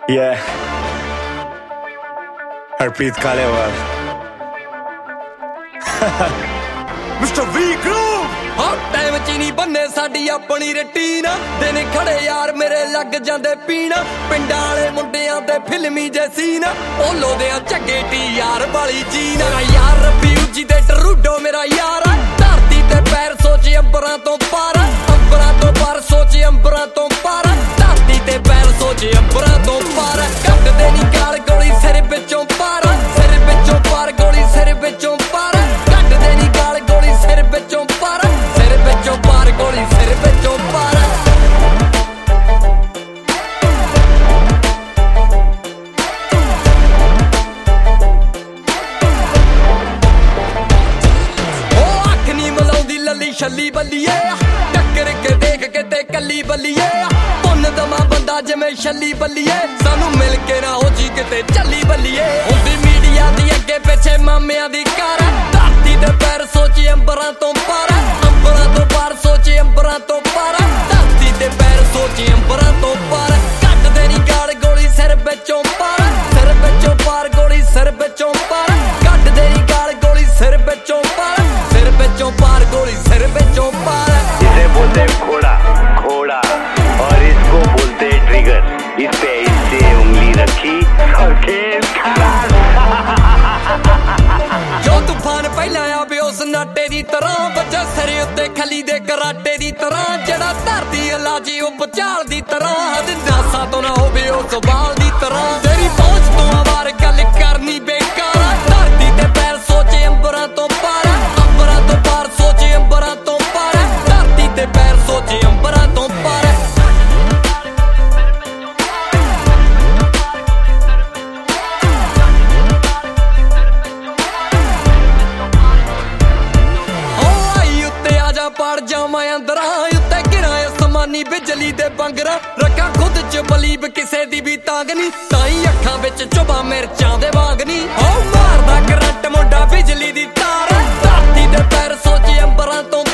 Yeah, Harpreet Kalewal. Mr. V Groove. ਹਾਂ time ਚ ਨਹੀਂ ਬੰਨੇ ਸਾਡੀ ਆਪਣੀ ਰੁਟੀਨ ਦਿਨ ਖੜੇ ਯਾਰ ਮੇਰੇ ਲੱਗ ਜਾਂਦੇ ਪੀਣ ਪਿੰਡਾਂ ਵਾਲੇ ਮੁੰਡਿਆਂ ਤੇ ਫਿਲਮੀ ਜੇ ਸੀਨ ਓਲੋ ਦੇ ਝੱਗੇ ਟੀ ਯਾਰ ਵਾਲੀ ਜੀਨ ਯਾਰ ਰੱਬੀ ਉੱਚੀ ਤੇ ਟਰੂਡੋ ਮੇਰਾ ਯਾਰ ਧਰਤੀ ਤੇ ਪੈਰ ਸੋਚ ਅੰਬਰਾਂ ਤੋਂ ਪਾਰ ਸੋਚ ਅੰਬਰਾਂ ਤੋਂ ਪਾਰ ਧਰਤੀ ਤੇ ਪੈਰ ਸੋਚ ਅੰਬਰਾਂ ਤੋਂ ਪਾਰ ਕੱਢਦੇ ਨਹੀਂ ਗਾਲ ਗੋਲੀ ਸਿਰ ਵਿੱਚੋਂ ਪਾਰ ਗੋਲੀ ਸਿਰ ਵਿੱਚੋਂ ਪਾਰ ਕੱਢਦੇ ਨਹੀਂ ਗਾਲ ਗੋਲੀ ਸਿਰ ਵਿੱਚੋਂ ਪਾਰ ਗੋਲੀ ਸਿਰ ਵਿੱਚੋਂ ਪਾਰ ਉਹ ਅੱਖ ਨੀ ਮਲਾਉਂਦੀ ਲੱਲੀ ਛੱਲੀ ਬੱਲੀਏ ਟੱਕਰ ਕੇ ਦੇਖ ਕੇ ਤੇ ਕੱਲੀ ਬੱਲੀਏ ਪੁੰਨ ਦਮਾ ਬੰਦਾ ਜਿਵੇਂ ਛੱਲੀ ਬੱਲੀਏ ਸਾਨੂੰ ਮਿਲ ਕੇ ਨਾ ਹੋ ਜੀ ਕਿਤੇ ਚੱਲੀ ਬੱਲੀਏ ਹੁੰਦੀ ਮੀਡੀਆ ਦੀ ਅੱਗੇ ਪਿੱਛੇ ਮਾਮਿਆਂ ਦੀ ਕਾਰ ਧਰਤੀ ਦੇ ਪੈਰ ਸੋਚੀ ਅੰਬਰਾਂ ਤੋਂ ਪਾਰ ਸੋਚ ਅੰਬਰਾਂ ਤੋਂ ਪਾਰ ਧਰਤੀ ਤੇ ਪੈਰ ਸੋਚ ਅੰਬਰਾਂ ਤੋਂ ਪਾਰ ਕੱਢਦੇ ਨੀ ਗਾਲ ਗੋਲੀ ਸਿਰ ਵਿੱਚੋਂ ਪਾਰ ਗੋਲੀ ਸਿਰ ਵਿੱਚੋਂ ਪਾਰ ਕੱਢਦੇ ਨੀ ਗਾਲ ਗੋਲੀ ਸਿਰ ਵਿੱਚੋਂ ਪਾਰ ਗੋਲੀ ਸਿਰ ਵਿੱਚੋਂ ਪਾਰ इसे बोलते घोड़ा घोड़ा और इसको बोलते ट्रिगर इस पे इससे उंगली रखी और खेल ਜੋ ਤੂਫਾਨ ਪਹਿਲਾਂ ਆਵੇ ਉਸ ਨਾਟੇ ਦੀ ਤਰ੍ਹਾਂ ਬੱਚਾ ਸਿਰ ਉੱਤੇ ਖਲੀ ਦੇ ਕਰਾਟੇ ਦੀ ਤਰ੍ਹਾਂ ਜਿਹੜਾ ਧਰਤੀ ਅਲਾਜੀ ਉਹ ਬਚਾਲ ਦੀ ਤਰ੍ਹਾਂ ਦਿਨਾਸਾ ਤੋਂ ਨਾ ਹੋਵੇ ਉਹ ਸਵਾਲ ਦੀ ਤਰ੍ਹਾਂ ਤੇਰੀ ਪਹੁੰਚ ਤੋਂ ਆਵਾਰ ਗੱਲ ਕਰਨੀ ਬੇਕਾਰ ਧਰਤੀ ਤੇ ਪੈਰ ਸੋਚੇ ਅੰਬਰਾਂ ਤੋਂ ਪਾਰ ਸੋਚੇ ਅੰਬਰਾਂ ਤੋਂ ਪਾਰ ਧਰਤੀ ਤੇ ਪੈਰ ਸੋਚੇ ਅੰਬਰਾਂ ਤੋਂ ਪਾਰ ਪਾੜ ਜਾਵਾਂ ਅੰਦਰਾਂ ਉੱਤੇ ਗਿਰਾਂ ਅਸਮਾਨੀ ਬਿਜਲੀ ਦੇ ਬੰਗਰਾਂ ਰੱਖਾਂ ਖੁਦ ਚ ਬਲੀਬ ਕਿਸੇ ਦੀ ਵੀ ਤਾਂਗ ਨਹੀਂ ਤਾਈ ਅੱਖਾਂ ਵਿੱਚ ਚੁਬਾ ਮਿਰਚਾਂ ਦੇ ਵਾਂਗ ਨਹੀਂ ਹੋ ਮਾਰਦਾ ਕਰੰਟ ਮੁੰਡਾ ਬਿਜਲੀ ਦੀ ਤਾਰ ਧਰਤੀ ਦੇ ਪੈਰ ਸੋਚੇ ਅੰਬਰਾਂ ਤੋਂ